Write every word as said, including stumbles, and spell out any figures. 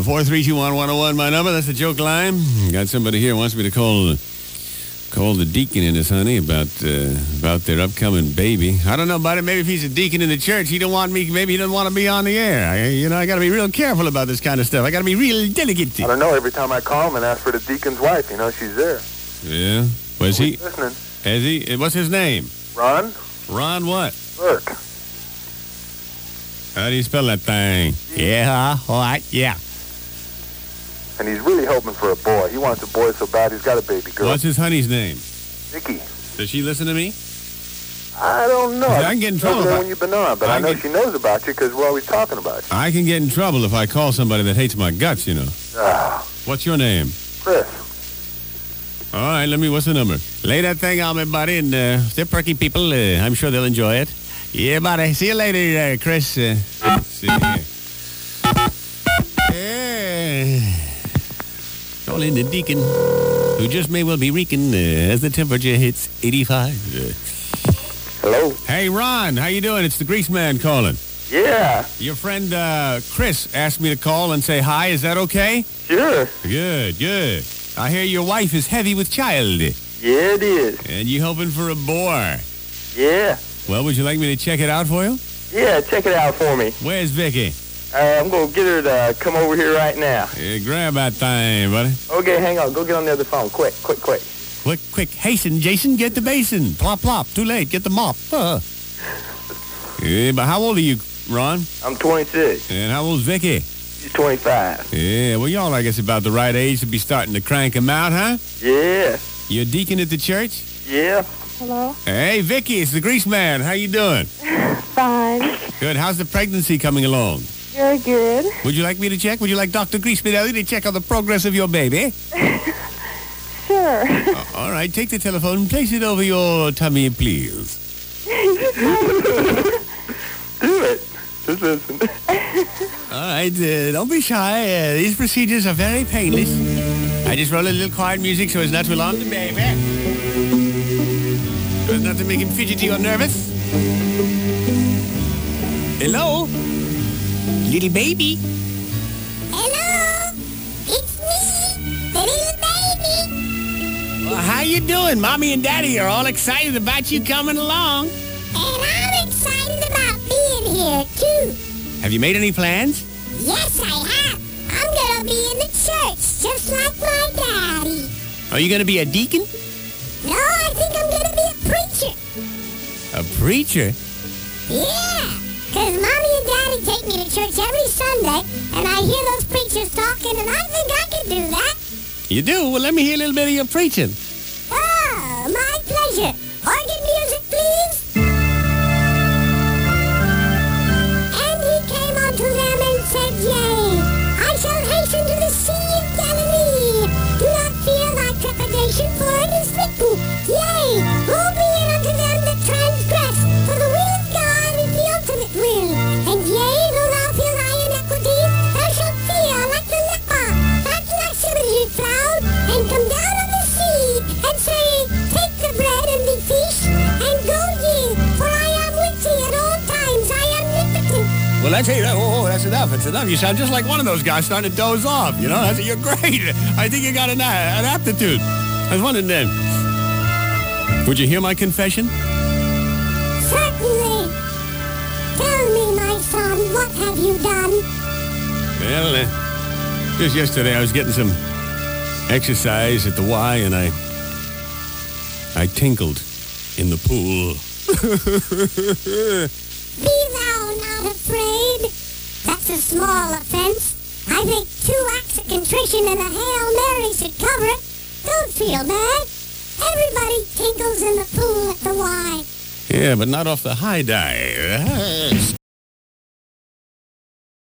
Uh, four three two one one oh one, my number. That's the joke line. Got somebody here who wants me to call call the deacon in this, honey, about uh, about their upcoming baby. I don't know about it. Maybe if he's a deacon in the church, he don't want me. Maybe he doesn't want to be on the air. I, you know, I got to be real careful about this kind of stuff. I got to be real delicate. I don't know. Every time I call him and ask for the deacon's wife, you know, she's there. Yeah. Was he? Listening. Has he? What's his name? Ron? Ron what? Burke. How do you spell that thing? Yeah, all right, yeah. And he's really hoping for a boy. He wants a boy so bad he's got a baby girl. What's his honey's name? Vicky. Does she listen to me? I don't know. I can get in trouble. I don't know when you've been on, but I, I know get, she knows about you because we're always talking about you. I can get in trouble if I call somebody that hates my guts, you know. Ah. What's your name? Chris. All right, let me, what's the number? Lay that thing on me, buddy, and uh, they're perky people. Uh, I'm sure they'll enjoy it. Yeah, buddy. See you later, uh, Chris. Uh, see you. Yeah. Call in the deacon, who just may well be reeking uh, as the temperature hits eighty-five. Uh, Hello? hey, Ron, how you doing? It's the Grease Man calling. Yeah. Your friend uh, Chris asked me to call and say hi. Is that okay? Sure. Good, good. I hear your wife is heavy with child. Yeah, it is. And you hoping for a boy. Yeah. Well, would you like me to check it out for you? Yeah, check it out for me. Where's Vicky? Uh, I'm going to get her to come over here right now. Yeah, grab that thing, buddy. Okay, hang on. Go get on the other phone. Quick, quick, quick. Quick, quick. Hasten, Jason. Get the basin. Plop, plop. Too late. Get the mop. Uh. Yeah, but how old are you, Ron? I'm twenty-six. And how old's Vicky? She's twenty-five. Yeah, well, y'all, I guess, about the right age to be starting to crank 'em out, huh? Yeah. You a deacon at the church? Yeah. Hello? Hey, Vicky, it's the Grease Man. How you doing? Fine. Good. How's the pregnancy coming along? Very good. Would you like me to check? Would you like Doctor Grease Spinelli to check on the progress of your baby? Sure. uh, all right, take the telephone and place it over your tummy, please. Do it. Just listen. All right, uh, don't be shy. Uh, these procedures are very painless. I just roll a little quiet music so as not to alarm the baby. So as not to make him fidgety or nervous. Hello? Little baby. Hello, it's me, the little baby. Well, how you doing? Mommy and Daddy are all excited about you coming along. And I'm excited about being here, too. Have you made any plans? Yes, I have. I'm going to be in the church, just like my daddy. Are you going to be a deacon? No, I think I'm going to be a preacher. A preacher? Yeah, because Mommy and Daddy take me to church every Sunday, and I hear those preachers talking, and I think I can do that. You do? Well, let me hear a little bit of your preaching. Oh, my pleasure. Organ music, please. And he came unto them and said, Yea, I shall hasten to the sea of Galilee. Do not fear thy trepidation, for it is written, Yea, woe be it unto them that transgress, for the will of God is the ultimate will. And yea, though thou feel thy iniquity, thou shalt fear like the leper, that lascivity proud, and come down on the sea, and say, Take the bread and the fish, and go ye, for I am with thee at all times, I am omnipotent. Well, that's it. Oh, that's enough. It's enough. You sound just like one of those guys starting to doze off. You know, that's, you're great. I think you got an, an aptitude. I was wondering then, would you hear my confession? Certainly. Tell me, my son, what have you done? Well, uh, just yesterday I was getting some exercise at the Y, and I, I tinkled in the pool. Be thou not afraid. That's a small offense. I think two acts of contrition and a Hail Mary should cover it. Don't feel bad. Everybody tinkles in the pool at the Y. Yeah, but not off the high dive.